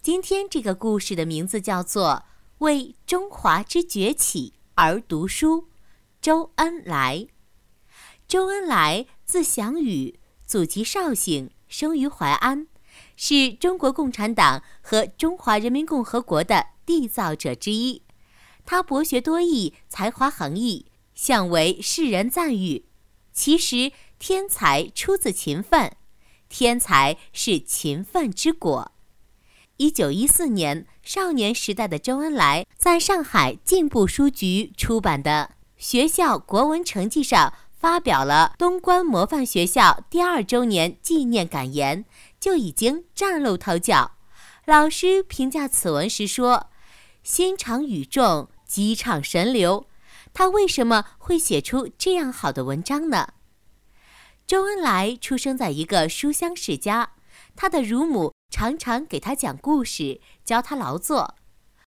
今天这个故事的名字叫做《为中华之崛起而读书》。周恩来。周恩来字祥宇，祖籍绍兴，生于淮安，是中国共产党和中华人民共和国的缔造者之一。他博学多艺，才华横溢，向为世人赞誉。其实天才出自勤奋，天才是勤奋之果。1914年，少年时代的周恩来在上海进步书局出版的学校国文成绩上发表了东关模范学校第2周年纪念感言，就已经崭露头角。老师评价此文时说，心肠语重，机畅神流。他为什么会写出这样好的文章呢？周恩来出生在一个书香世家，他的乳母常常给他讲故事，教他劳作。